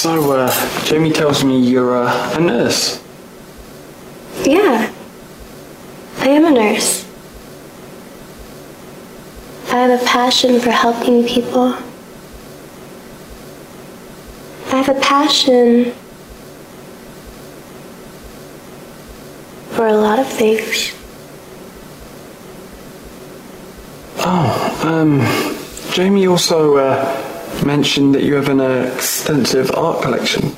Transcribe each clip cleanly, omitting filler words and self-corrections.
Jamie tells me you're a nurse. Yeah, I am a nurse. I have a passion for helping people. I have a passion for a lot of things. Jamie also mentioned that you have an extensive art collection.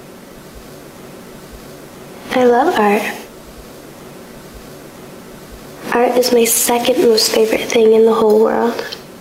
I love art. Art is my second most favorite thing in the whole world.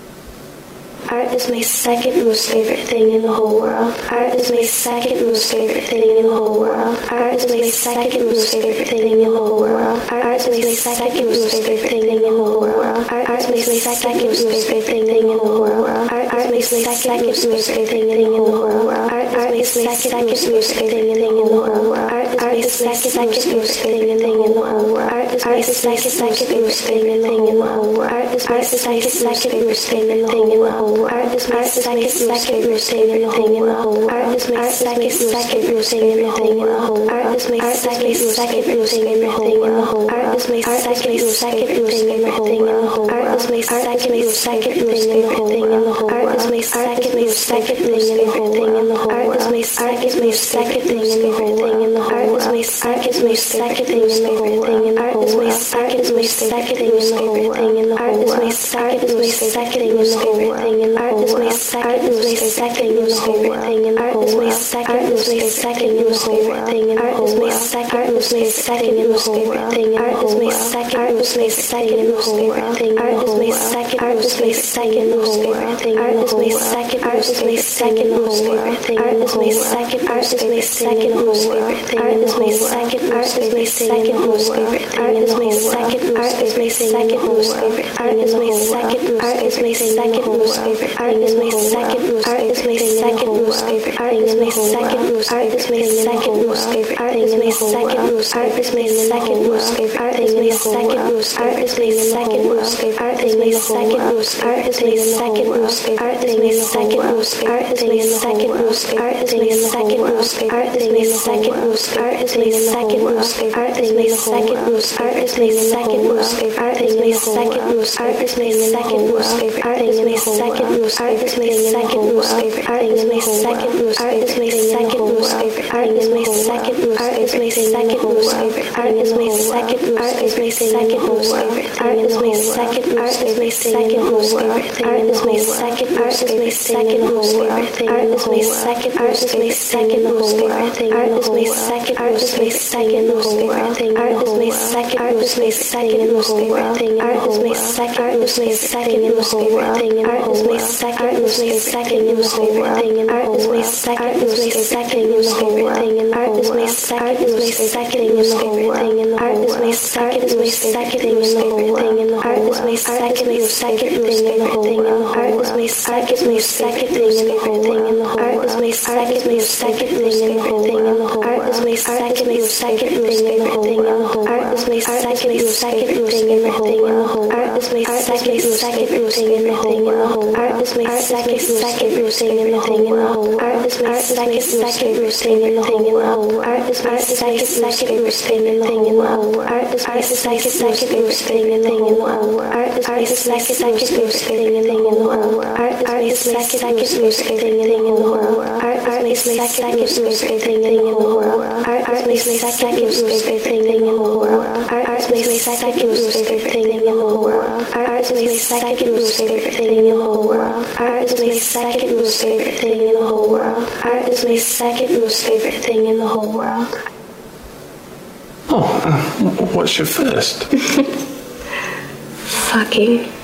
Art is my second most favorite thing in the whole world. Art is my second most favorite thing in the whole world. Art is my second most favorite thing in the whole world. Art is my second most favorite thing in the whole world. Art is my second most favorite thing in the whole world. Art is my second most favorite thing in the whole world. Art is my second most favorite thing in the whole world. Art is my second most favorite thing in the whole world. Art is my second most favorite thing in the whole world. Art is my second most favorite thing in the whole world. Art is my second most favorite thing in the whole world. Art is my second most favorite thing in the whole world. Art is my second most favorite thing in the whole world. Art is my second most favorite thing in the whole world. Art is my second most favorite thing in the whole world. Art is my second most favorite thing in the whole world. Art is my second most favorite thing in the whole world. Art is my second most favorite thing in the whole world. Art is my second most favorite thing in the whole world. Art is my second most favorite thing in the whole world. Art is my second most second most favorite thing in art is my second most second most favorite thing in art is my second most second most favorite thing art is my second most second most favorite thing art is my second most second most favorite thing art is my second most second most favorite thing art is my second most second most favorite thing art is my second most second most favorite thing art is my second most second most favorite art is my second most favorite art is my second most art is my second most favorite art is my second most art is my second most favorite art is my second most art is my second most favorite art is my second most art is my second most favorite art is my second most art is my second most favorite art is my second most art is my second most art is my second most art is my second most art is my second most art is my second most art is my second most art is my second most art is my second most art is my second most art is my second most favorite art is my second most art is my second most favorite art is my second most art is my second most favorite art is my second most art is my second most favorite art is my second art is my second most favorite art is my second art is my second most favorite art is my second art is my second most favorite art is my second art is my second most favorite art is my second art is my second most favorite art is my second art is my second most favorite art is my second art is my second most favorite thing in art is my second most second most favorite thing in art is my second most second most favorite thing in art is my second most second most favorite thing in art is my second most second thing in the whole thing in art is my second most second thing in the whole thing in the art is my second most second thing in the whole thing in the art is my second most second thing in the whole thing in the art is my second most second thing in the whole thing in the art is my second most second thing in the whole thing in the art is my second second thing in the thing in the whole art is my second thing in the thing in the whole art is my second thing in the thing in the whole art is my second thing in the thing in the whole art is my second thing in the thing in the whole art is my second thing in the thing in the whole art is my second thing in the whole art is my second thing in the whole art is my second thing in the whole art is my second thing in the whole art is my second most favorite thing in the whole world. Art is my second most favorite thing in the whole world. Oh, what's your first? Fucking.